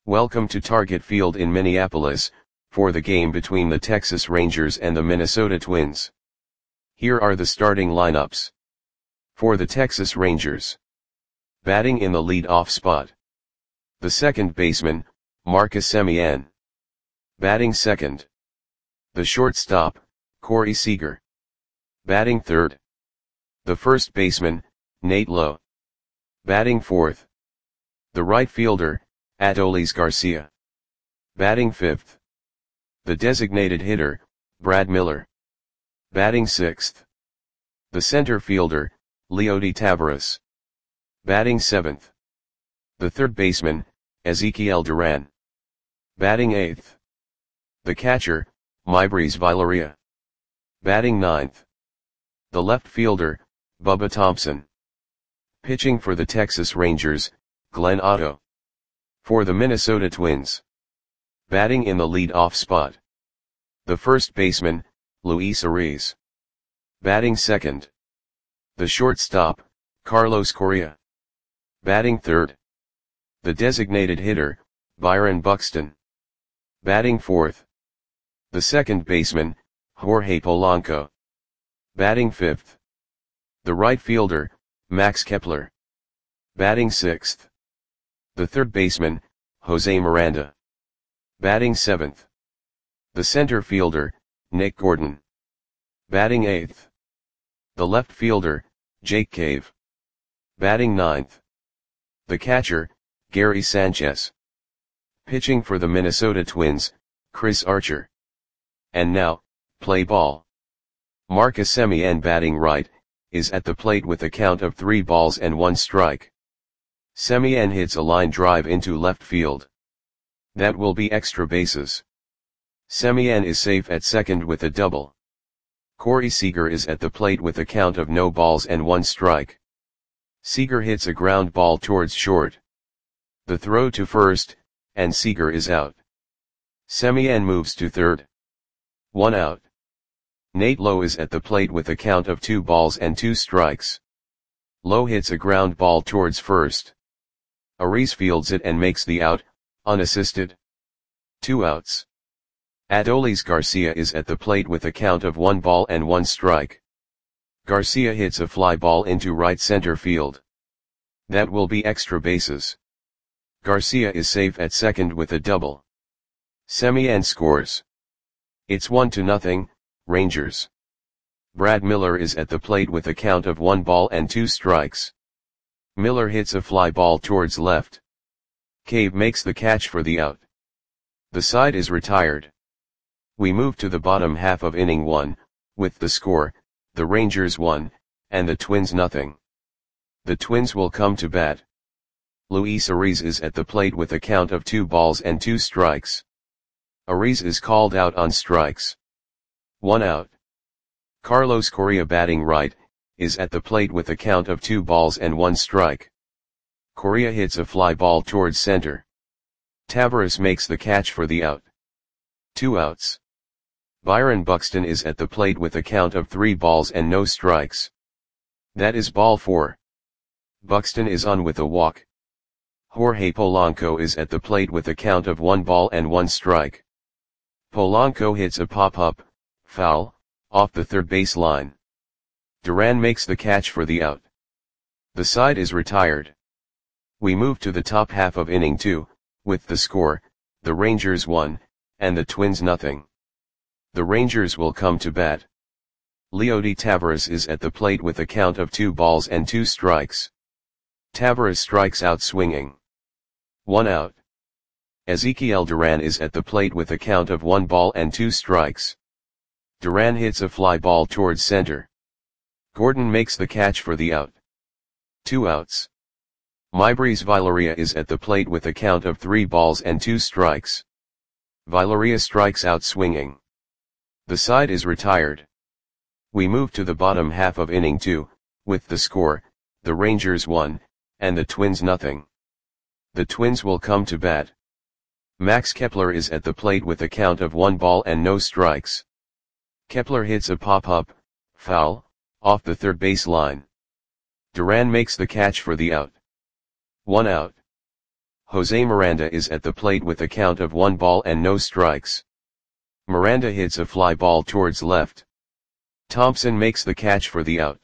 Welcome to Target Field in Minneapolis, for the game between the Texas Rangers and the Minnesota Twins. Here are the starting lineups. For the Texas Rangers. Batting in the lead-off spot. The second baseman, Marcus Semien. Batting second. The shortstop, Corey Seager. Batting third. The first baseman, Nate Lowe. Batting fourth. The right fielder, Adolis Garcia. Batting fifth. The designated hitter, Brad Miller. Batting sixth. The center fielder, Leody Taveras. Batting seventh. The third baseman, Ezekiel Duran. Batting eighth. The catcher, Maibris Viloria. Batting ninth. The left fielder, Bubba Thompson. Pitching for the Texas Rangers, Glenn Otto. For the Minnesota Twins. Batting in the lead-off spot. The first baseman, Luis Ariz. Batting second. The shortstop, Carlos Correa. Batting third. The designated hitter, Byron Buxton. Batting fourth. The second baseman, Jorge Polanco. Batting fifth. The right fielder, Max Kepler. Batting sixth. The third baseman, Jose Miranda. Batting seventh. The center fielder, Nick Gordon. Batting eighth. The left fielder, Jake Cave. Batting ninth. The catcher, Gary Sanchez. Pitching for the Minnesota Twins, Chris Archer. And now, play ball. Marcus Semien, batting right, is at the plate with a count of 3 balls and 1 strike. Semien hits a line drive into left field. That will be extra bases. Semien is safe at second with a double. Corey Seager is at the plate with a count of no balls and 1 strike. Seager hits a ground ball towards short. The throw to first, and Seager is out. Semien moves to third. 1 out. Nate Lowe is at the plate with a count of 2 balls and 2 strikes. Lowe hits a ground ball towards first. Ariz fields it and makes the out, unassisted. 2 outs. Adolis Garcia is at the plate with a count of 1 ball and 1 strike. Garcia hits a fly ball into right center field. That will be extra bases. Garcia is safe at second with a double. Semien scores. It's 1-0, Rangers. Brad Miller is at the plate with a count of 1 ball and 2 strikes. Miller hits a fly ball towards left. Cave makes the catch for the out. The side is retired. We move to the bottom half of inning 1, with the score, the Rangers 1, and the Twins 0. The Twins will come to bat. Luis Ariz is at the plate with a count of 2 balls and 2 strikes. Ariz is called out on strikes. 1 out. Carlos Correa, batting right, is at the plate with a count of 2 balls and 1 strike. Correa hits a fly ball towards center. Taveras makes the catch for the out. 2 outs. Byron Buxton is at the plate with a count of 3 balls and no strikes. That is ball 4. Buxton is on with a walk. Jorge Polanco is at the plate with a count of 1 ball and 1 strike. Polanco hits a pop-up, foul, off the third base line. Duran makes the catch for the out. The side is retired. We move to the top half of inning 2, with the score, the Rangers 1, and the Twins 0. The Rangers will come to bat. Leody Taveras is at the plate with a count of 2 balls and 2 strikes. Taveras strikes out swinging. 1 out. Ezekiel Duran is at the plate with a count of 1 ball and 2 strikes. Duran hits a fly ball towards center. Gordon makes the catch for the out. 2 outs. Maibris Viloria is at the plate with a count of 3 balls and 2 strikes. Viloria strikes out swinging. The side is retired. We move to the bottom half of inning 2, with the score, the Rangers 1, and the Twins 0. The Twins will come to bat. Max Kepler is at the plate with a count of 1 ball and no strikes. Kepler hits a pop-up, foul, off the third base line. Duran makes the catch for the out. 1 out. Jose Miranda is at the plate with a count of 1 ball and no strikes. Miranda hits a fly ball towards left. Thompson makes the catch for the out.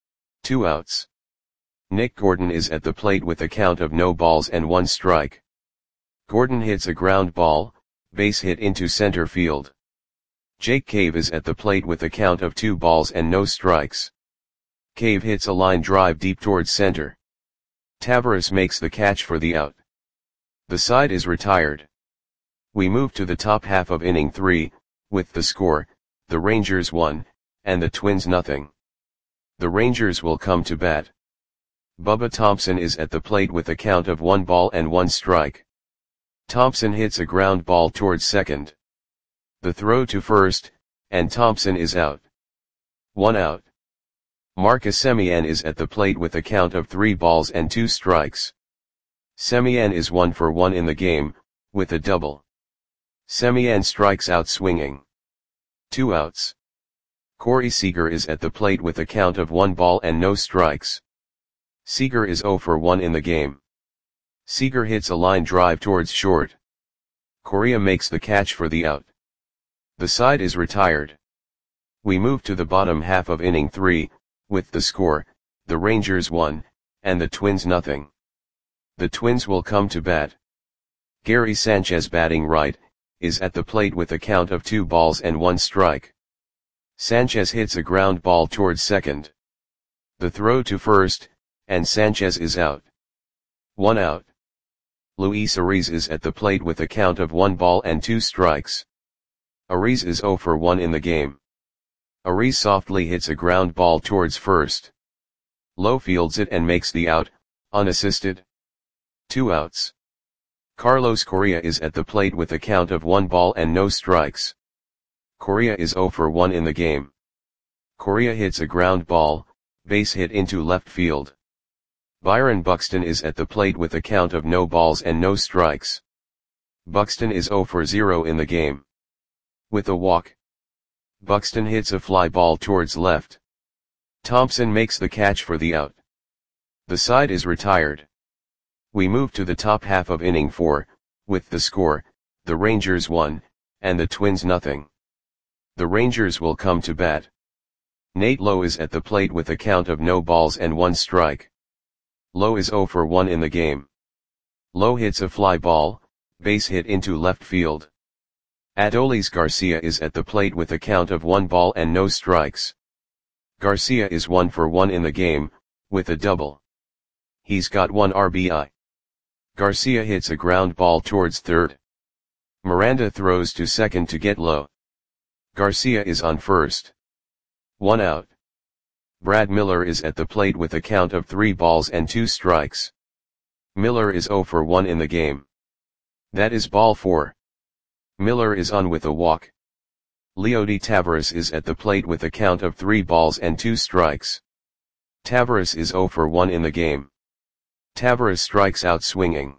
2 outs. Nick Gordon is at the plate with a count of no balls and 1 strike. Gordon hits a ground ball, base hit into center field. Jake Cave is at the plate with a count of 2 balls and no strikes. Cave hits a line drive deep towards center. Taveras makes the catch for the out. The side is retired. We move to the top half of inning 3, with the score, the Rangers 1, and the Twins nothing. The Rangers will come to bat. Bubba Thompson is at the plate with a count of 1 ball and 1 strike. Thompson hits a ground ball towards second. The throw to first, and Thompson is out. 1 out. Marcus Semien is at the plate with a count of 3 balls and 2 strikes. Semien is 1 for 1 in the game, with a double. Semien strikes out swinging. 2 outs. Corey Seager is at the plate with a count of 1 ball and no strikes. Seager is 0 for 1 in the game. Seager hits a line drive towards short. Correa makes the catch for the out. The side is retired. We move to the bottom half of inning 3, with the score, the Rangers 1, and the Twins nothing. The Twins will come to bat. Gary Sanchez batting right, is at the plate with a count of 2 balls and 1 strike. Sanchez hits a ground ball towards second. The throw to first, and Sanchez is out. 1 out. Luis Ariz is at the plate with a count of 1 ball and 2 strikes. Ariz is 0 for 1 in the game. Ariz softly hits a ground ball towards first. Lowe fields it and makes the out, unassisted. 2 outs. Carlos Correa is at the plate with a count of 1 ball and no strikes. Correa is 0 for 1 in the game. Correa hits a ground ball, base hit into left field. Byron Buxton is at the plate with a count of no balls and no strikes. Buxton is 0 for 0 in the game. With a walk, Buxton hits a fly ball towards left. Thompson makes the catch for the out. The side is retired. We move to the top half of inning 4, with the score, the Rangers 1, and the Twins nothing. The Rangers will come to bat. Nate Lowe is at the plate with a count of no balls and 1 strike. Lowe is 0 for 1 in the game. Lowe hits a fly ball, base hit into left field. Adolis Garcia is at the plate with a count of 1 ball and no strikes. Garcia is 1 for 1 in the game, with a double. He's got 1 RBI. Garcia hits a ground ball towards third. Miranda throws to second to get Lowe. Garcia is on first. 1 out. Brad Miller is at the plate with a count of 3 balls and 2 strikes. Miller is 0 for 1 in the game. That is ball 4. Miller is on with a walk. Leody Taveras is at the plate with a count of 3 balls and 2 strikes. Taveras is 0 for 1 in the game. Taveras strikes out swinging.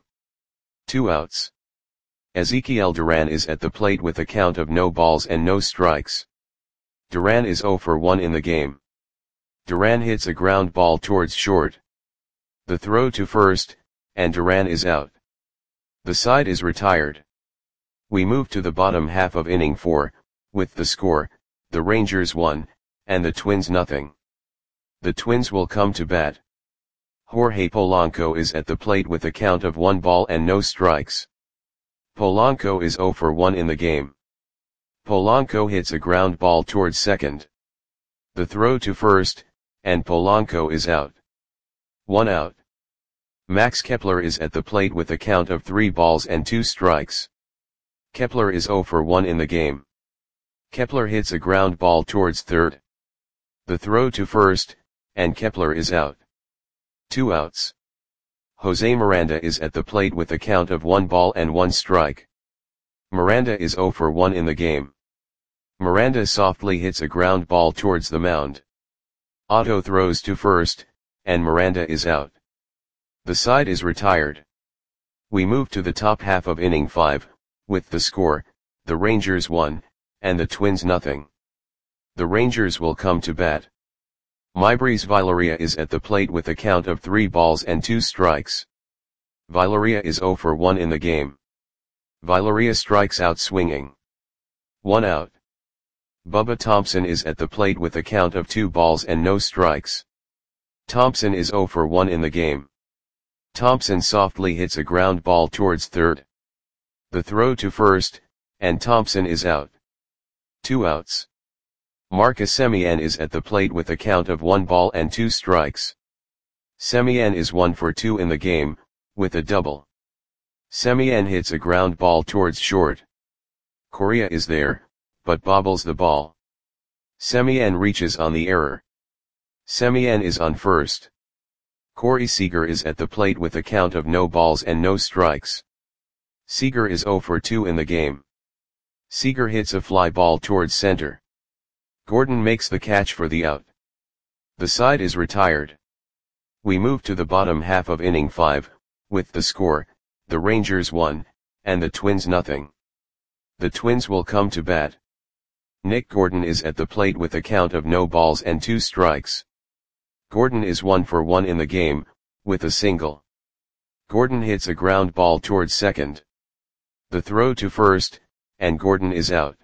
2 outs. Ezekiel Duran is at the plate with a count of no balls and no strikes. Duran is 0 for 1 in the game. Duran hits a ground ball towards short. The throw to first, and Duran is out. The side is retired. We move to the bottom half of inning 4, with the score, the Rangers 1, and the Twins nothing. The Twins will come to bat. Jorge Polanco is at the plate with a count of 1 ball and no strikes. Polanco is 0 for 1 in the game. Polanco hits a ground ball towards second. The throw to first, and Polanco is out. 1 out. Max Kepler is at the plate with a count of 3 balls and 2 strikes. Kepler is 0 for 1 in the game. Kepler hits a ground ball towards third. The throw to first, and Kepler is out. 2 outs. Jose Miranda is at the plate with a count of 1 ball and 1 strike. Miranda is 0 for 1 in the game. Miranda softly hits a ground ball towards the mound. Otto throws to first, and Miranda is out. The side is retired. We move to the top half of inning 5, with the score, the Rangers 1, and the Twins nothing. The Rangers will come to bat. Maybreeze Villaria is at the plate with a count of 3 balls and 2 strikes. Viloria is 0 for 1 in the game. Viloria strikes out swinging. 1 out. Bubba Thompson is at the plate with a count of 2 balls and no strikes. Thompson is 0 for 1 in the game. Thompson softly hits a ground ball towards third. The throw to first, and Thompson is out. 2 outs. Marcus Semien is at the plate with a count of 1 ball and 2 strikes. Semien is 1 for 2 in the game, with a double. Semien hits a ground ball towards short. Correa is there, but bobbles the ball. Semien reaches on the error. Semien is on first. Corey Seager is at the plate with a count of no balls and no strikes. Seager is 0 for 2 in the game. Seager hits a fly ball towards center. Gordon makes the catch for the out. The side is retired. We move to the bottom half of inning 5, with the score, the Rangers 1, and the Twins nothing. The Twins will come to bat. Nick Gordon is at the plate with a count of no balls and 2 strikes. Gordon is 1 for 1 in the game, with a single. Gordon hits a ground ball towards second. The throw to first, and Gordon is out.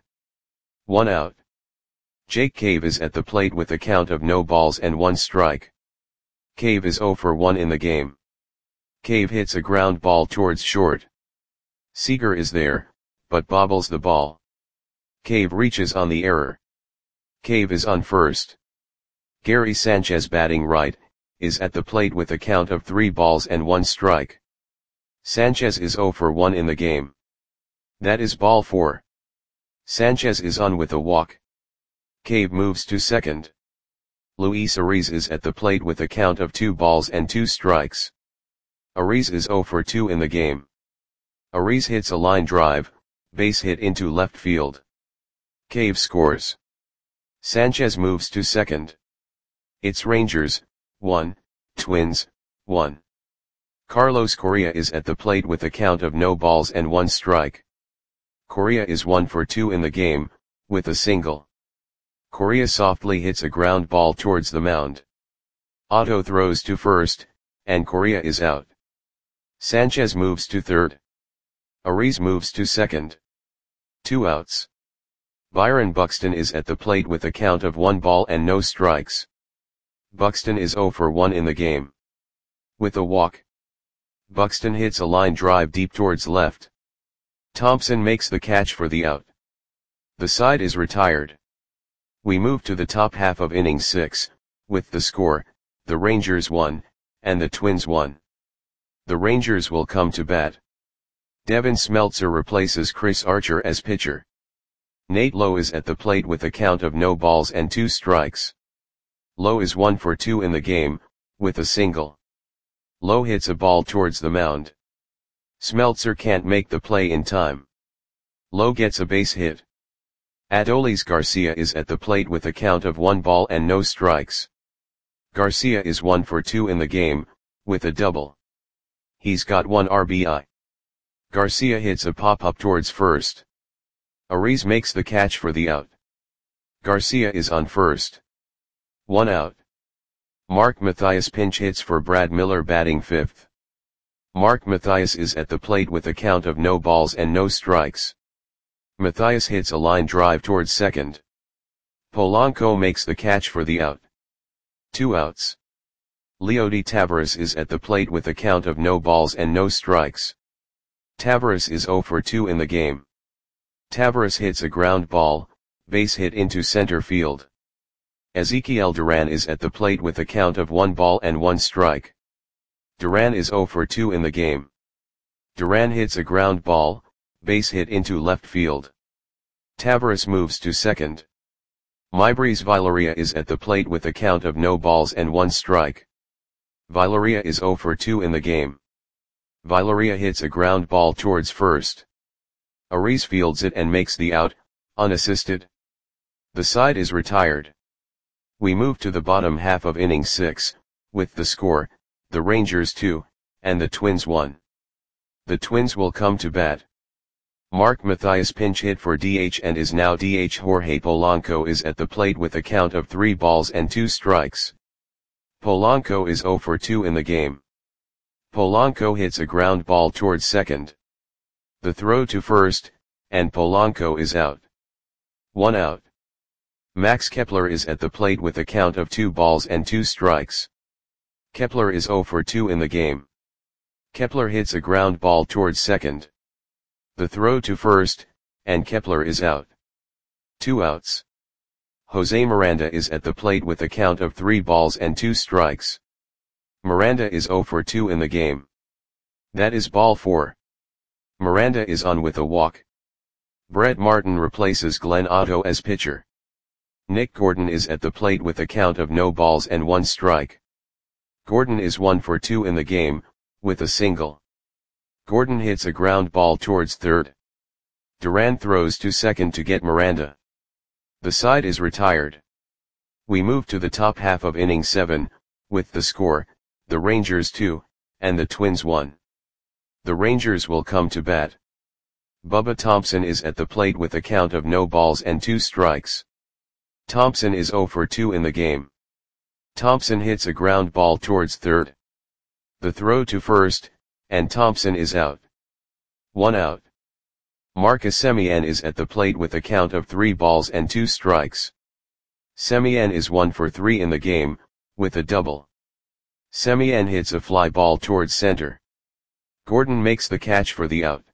1 out. Jake Cave is at the plate with a count of no balls and 1 strike. Cave is 0 for 1 in the game. Cave hits a ground ball towards short. Seager is there, but bobbles the ball. Cave reaches on the error. Cave is on first. Gary Sanchez, batting right, is at the plate with a count of 3 balls and 1 strike. Sanchez is 0 for 1 in the game. That is ball 4. Sanchez is on with a walk. Cave moves to second. Luis Ariz is at the plate with a count of 2 balls and 2 strikes. Ariz is 0 for 2 in the game. Ariz hits a line drive, base hit into left field. Cave scores. Sanchez moves to second. It's Rangers, 1, Twins, 1. Carlos Correa is at the plate with a count of no balls and 1 strike. Correa is 1 for 2 in the game, with a single. Correa softly hits a ground ball towards the mound. Otto throws to first, and Correa is out. Sanchez moves to third. Ariz moves to second. 2 outs. Byron Buxton is at the plate with a count of 1 ball and no strikes. Buxton is 0 for 1 in the game. With a walk. Buxton hits a line drive deep towards left. Thompson makes the catch for the out. The side is retired. We move to the top half of inning 6, with the score, the Rangers 1, and the Twins 1. The Rangers will come to bat. Devin Smeltzer replaces Chris Archer as pitcher. Nate Lowe is at the plate with a count of no balls and 2 strikes. Lowe is 1 for 2 in the game, with a single. Lowe hits a ball towards the mound. Smeltzer can't make the play in time. Lowe gets a base hit. Adolis Garcia is at the plate with a count of 1 ball and no strikes. Garcia is 1 for 2 in the game, with a double. He's got 1 RBI. Garcia hits a pop-up towards first. Ariz makes the catch for the out. Garcia is on first. 1 out. Mark Mathias pinch hits for Brad Miller, batting 5th. Mark Mathias is at the plate with a count of no balls and no strikes. Mathias hits a line drive towards second. Polanco makes the catch for the out. 2 outs. Leody Taveras is at the plate with a count of no balls and no strikes. Taveras is 0 for 2 in the game. Taveras hits a ground ball, base hit into center field. Ezekiel Duran is at the plate with a count of 1 ball and 1 strike. Duran is 0 for 2 in the game. Duran hits a ground ball, base hit into left field. Taveras moves to second. Maybreeze Viloria is at the plate with a count of no balls and 1 strike. Viloria is 0 for 2 in the game. Viloria hits a ground ball towards first. Ariz fields it and makes the out, unassisted. The side is retired. We move to the bottom half of inning 6, with the score, the Rangers 2, and the Twins 1. The Twins will come to bat. Mark Mathias pinch hit for DH and is now DH. Jorge Polanco is at the plate with a count of 3 balls and 2 strikes. Polanco is 0 for 2 in the game. Polanco hits a ground ball towards second. The throw to first, and Polanco is out. 1 out. Max Kepler is at the plate with a count of 2 balls and 2 strikes. Kepler is 0 for 2 in the game. Kepler hits a ground ball towards second. The throw to first, and Kepler is out. 2 outs. Jose Miranda is at the plate with a count of 3 balls and 2 strikes. Miranda is 0 for 2 in the game. That is ball 4. Miranda is on with a walk. Brett Martin replaces Glenn Otto as pitcher. Nick Gordon is at the plate with a count of no balls and 1 strike. Gordon is 1 for 2 in the game, with a single. Gordon hits a ground ball towards third. Duran throws to second to get Miranda. The side is retired. We move to the top half of inning 7, with the score, the Rangers 2, and the Twins 1. The Rangers will come to bat. Bubba Thompson is at the plate with a count of no balls and 2 strikes. Thompson is 0 for 2 in the game. Thompson hits a ground ball towards third. The throw to first, and Thompson is out. 1 out. Marcus Semien is at the plate with a count of 3 balls and 2 strikes. Semien is 1 for 3 in the game, with a double. Semien hits a fly ball towards center. Gordon makes the catch for the out.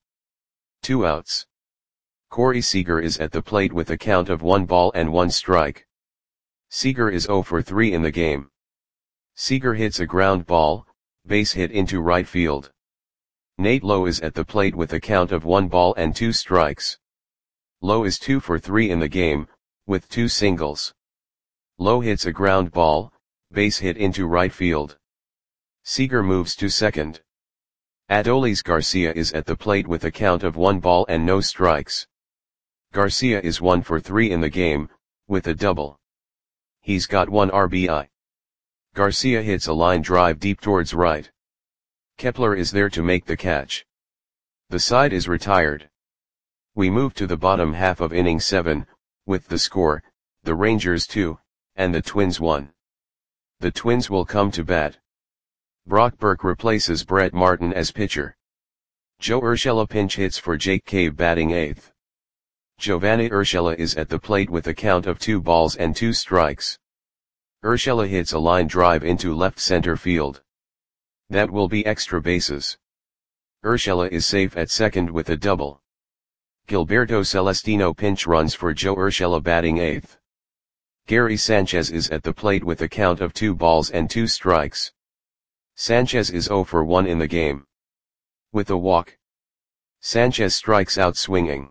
2 outs. Corey Seager is at the plate with a count of 1 ball and 1 strike. Seager is 0 for 3 in the game. Seager hits a ground ball, base hit into right field. Nate Lowe is at the plate with a count of 1 ball and 2 strikes. Lowe is 2 for 3 in the game, with 2 singles. Lowe hits a ground ball, base hit into right field. Seager moves to second. Adolis Garcia is at the plate with a count of 1 ball and no strikes. Garcia is 1 for 3 in the game, with a double. He's got 1 RBI. Garcia hits a line drive deep towards right. Kepler is there to make the catch. The side is retired. We move to the bottom half of inning 7, with the score, the Rangers 2, and the Twins 1. The Twins will come to bat. Brock Burke replaces Brett Martin as pitcher. Joe Urshela pinch hits for Jake Cave batting 8th. Giovanni Urshela is at the plate with a count of 2 balls and 2 strikes. Urshela hits a line drive into left center field. That will be extra bases. Urshela is safe at second with a double. Gilberto Celestino pinch runs for Joe Urshela batting 8th. Gary Sanchez is at the plate with a count of 2 balls and 2 strikes. Sanchez is 0 for 1 in the game. With a walk. Sanchez strikes out swinging.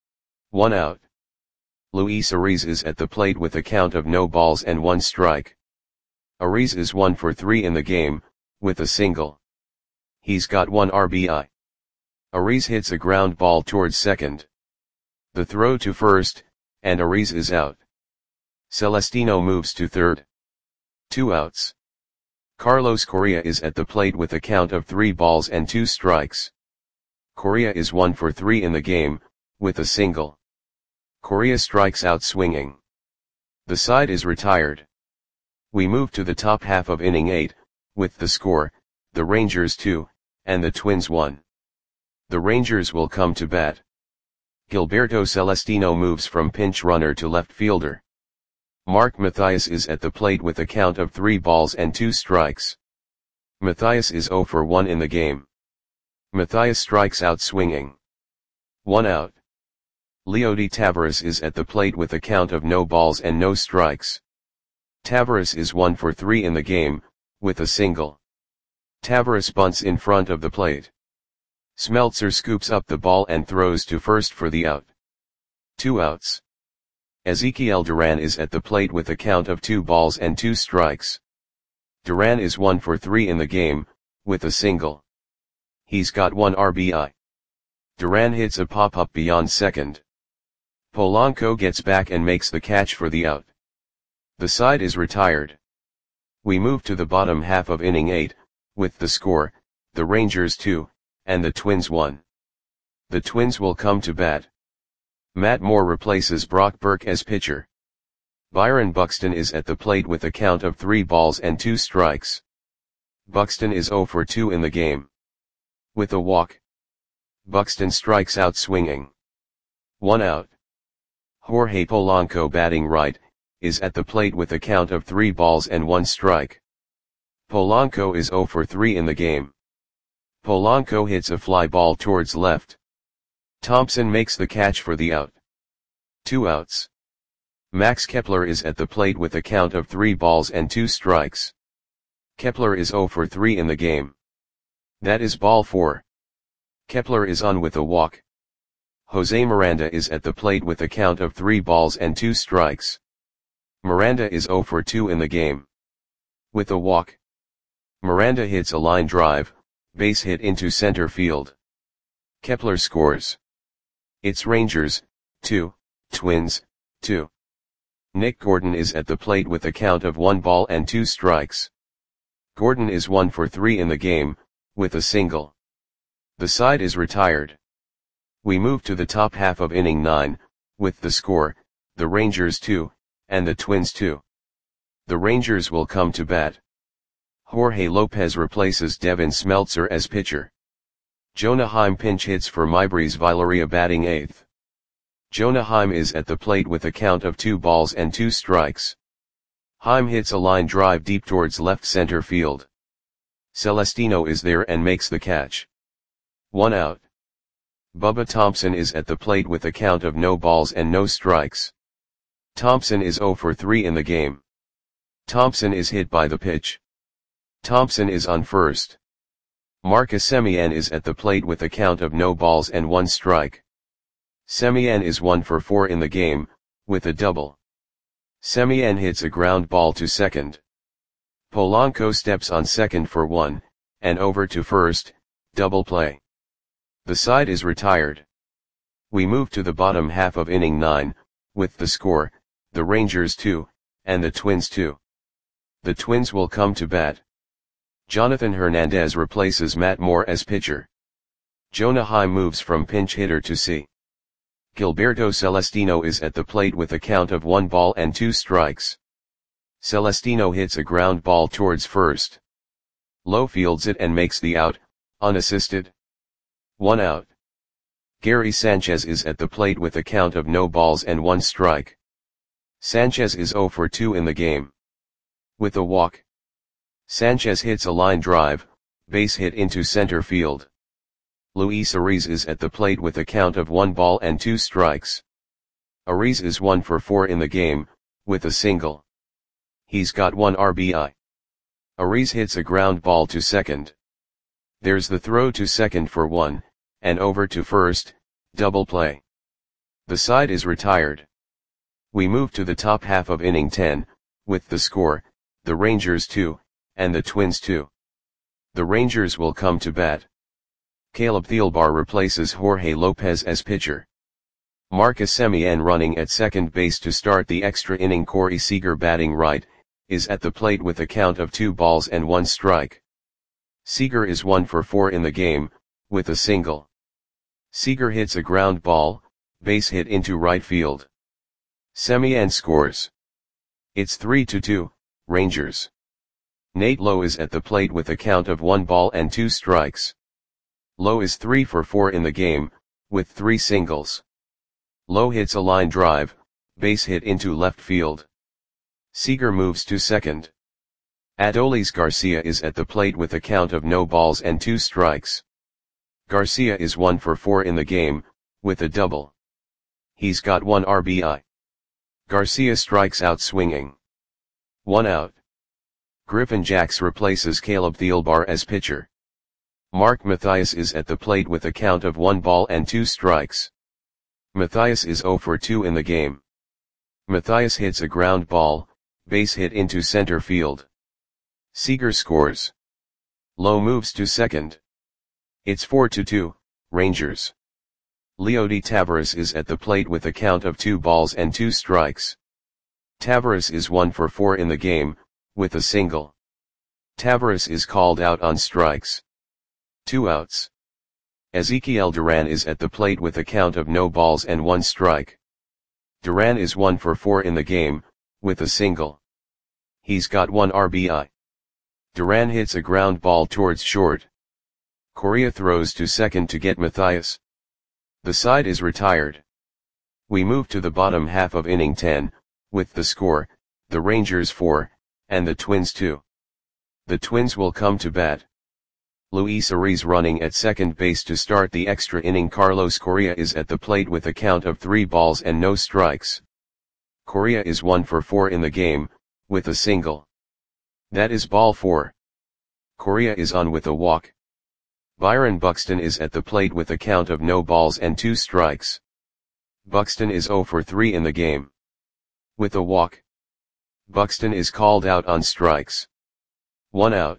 1 out. Luis Ariz is at the plate with a count of no balls and 1 strike. Ariz is 1 for 3 in the game, with a single. He's got 1 RBI. Ariz hits a ground ball towards second. The throw to first, and Ariz is out. Celestino moves to third. 2 outs. Carlos Correa is at the plate with a count of 3 balls and 2 strikes. Correa is 1 for 3 in the game, with a single. Correa strikes out swinging. The side is retired. We move to the top half of inning 8, with the score, the Rangers 2, and the Twins 1. The Rangers will come to bat. Gilberto Celestino moves from pinch runner to left fielder. Mark Mathias is at the plate with a count of 3 balls and 2 strikes. Mathias is 0 for 1 in the game. Mathias strikes out swinging. 1 out. Leody Taveras is at the plate with a count of no balls and no strikes. Taveras is 1 for 3 in the game, with a single. Taveras bunts in front of the plate. Smeltzer scoops up the ball and throws to first for the out. 2 outs. Ezekiel Duran is at the plate with a count of 2 balls and 2 strikes. Duran is 1 for 3 in the game, with a single. He's got 1 RBI. Duran hits a pop-up beyond second. Polanco gets back and makes the catch for the out. The side is retired. We move to the bottom half of inning 8, with the score, the Rangers 2, and the Twins 1. The Twins will come to bat. Matt Moore replaces Brock Burke as pitcher. Byron Buxton is at the plate with a count of 3 balls and 2 strikes. Buxton is 0 for 2 in the game. With a walk, Buxton strikes out swinging. 1 out. Jorge Polanco, batting right, is at the plate with a count of 3 balls and 1 strike. Polanco is 0 for 3 in the game. Polanco hits a fly ball towards left. Thompson makes the catch for the out. 2 outs. Max Kepler is at the plate with a count of 3 balls and 2 strikes. Kepler is 0 for 3 in the game. That is ball 4. Kepler is on with a walk. Jose Miranda is at the plate with a count of 3 balls and 2 strikes. Miranda is 0 for 2 in the game. With a walk, Miranda hits a line drive, base hit into center field. Kepler scores. It's Rangers, 2, Twins, 2. Nick Gordon is at the plate with a count of 1 ball and 2 strikes. Gordon is 1 for 3 in the game, with a single. The side is retired. We move to the top half of inning 9, with the score, the Rangers 2, and the Twins 2. The Rangers will come to bat. Jorge Lopez replaces Devin Smeltzer as pitcher. Jonah Heim pinch hits for Maybreeze Viloria, batting 8th. Jonah Heim is at the plate with a count of 2 balls and 2 strikes. Heim hits a line drive deep towards left center field. Celestino is there and makes the catch. 1 out. Bubba Thompson is at the plate with a count of no balls and no strikes. Thompson is 0 for 3 in the game. Thompson is hit by the pitch. Thompson is on first. Marcus Semien is at the plate with a count of no balls and 1 strike. Semien is 1 for 4 in the game, with a double. Semien hits a ground ball to second. Polanco steps on second for 1, and over to first, double play. The side is retired. We move to the bottom half of inning 9, with the score, the Rangers 2, and the Twins 2. The Twins will come to bat. Jonathan Hernandez replaces Matt Moore as pitcher. Jonah Heim moves from pinch hitter to C. Gilberto Celestino is at the plate with a count of 1 ball and 2 strikes. Celestino hits a ground ball towards first. Lowe fields it and makes the out, unassisted. 1 out. Gary Sanchez is at the plate with a count of no balls and 1 strike. Sanchez is 0 for 2 in the game. With a walk, Sanchez hits a line drive, base hit into center field. Luis Ariz is at the plate with a count of 1 ball and 2 strikes. Ariz is 1 for 4 in the game, with a single. He's got 1 RBI. Ariz hits a ground ball to second. There's the throw to second for 1, and over to first, double play. The side is retired. We move to the top half of inning 10, with the score, the Rangers 2, and the Twins 2. The Rangers will come to bat. Caleb Thielbar replaces Jorge Lopez as pitcher. Marcus Semien, running at second base to start the extra inning. Corey Seager, batting right, is at the plate with a count of 2 balls and 1 strike. Seager is 1 for 4 in the game, with a single. Seager hits a ground ball, base hit into right field. Semien scores. It's 3-2, Rangers. Nate Lowe is at the plate with a count of 1 ball and 2 strikes. Lowe is 3 for 4 in the game, with 3 singles. Lowe hits a line drive, base hit into left field. Seager moves to second. Adolis Garcia is at the plate with a count of no balls and 2 strikes. Garcia is 1 for 4 in the game, with a double. He's got 1 RBI. Garcia strikes out swinging. 1 out. Griffin Jax replaces Caleb Thielbar as pitcher. Mark Mathias is at the plate with a count of 1 ball and 2 strikes. Mathias is 0 for 2 in the game. Mathias hits a ground ball, base hit into center field. Seager scores. Lowe moves to second. It's 4-2, Rangers. Leody Taveras is at the plate with a count of 2 balls and 2 strikes. Taveras is 1 for 4 in the game, with a single. Taveras is called out on strikes. 2 outs. Ezekiel Duran is at the plate with a count of no balls and 1 strike. Duran is 1 for 4 in the game, with a single. He's got 1 RBI. Duran hits a ground ball towards short. Correa throws to second to get Matthias. The side is retired. We move to the bottom half of inning 10, with the score, the Rangers 4, and the Twins 2. The Twins will come to bat. Luis Ariz running at second base to start the extra inning. Carlos Correa is at the plate with a count of 3 balls and no strikes. Correa is 1 for 4 in the game, with a single. That is ball 4. Correa is on with a walk. Byron Buxton is at the plate with a count of no balls and 2 strikes. Buxton is 0 for 3 in the game. With a walk. Buxton is called out on strikes. 1 out.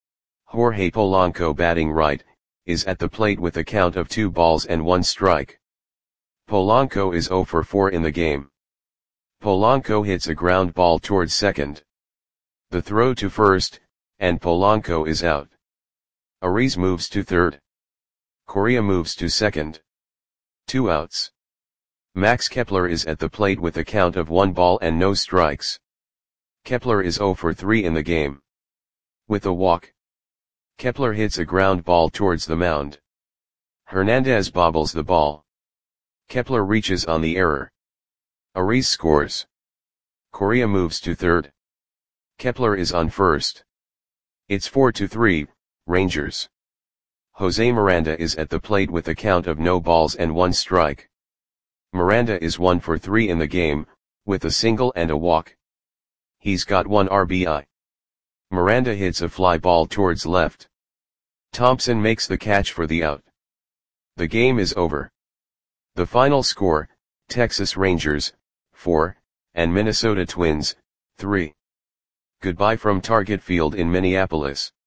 Jorge Polanco batting right, is at the plate with a count of 2 balls and 1 strike. Polanco is 0 for 4 in the game. Polanco hits a ground ball towards second. The throw to first, and Polanco is out. Ariz moves to third. Correa moves to second. 2 outs. Max Kepler is at the plate with a count of 1 ball and no strikes. Kepler is 0 for 3 in the game. With a walk. Kepler hits a ground ball towards the mound. Hernandez bobbles the ball. Kepler reaches on the error. Ariz scores. Correa moves to third. Kepler is on first. It's 4-3, Rangers. Jose Miranda is at the plate with a count of no balls and 1 strike. Miranda is 1 for 3 in the game, with a single and a walk. He's got 1 RBI. Miranda hits a fly ball towards left. Thompson makes the catch for the out. The game is over. The final score, Texas Rangers, 4, and Minnesota Twins, 3. Goodbye from Target Field in Minneapolis.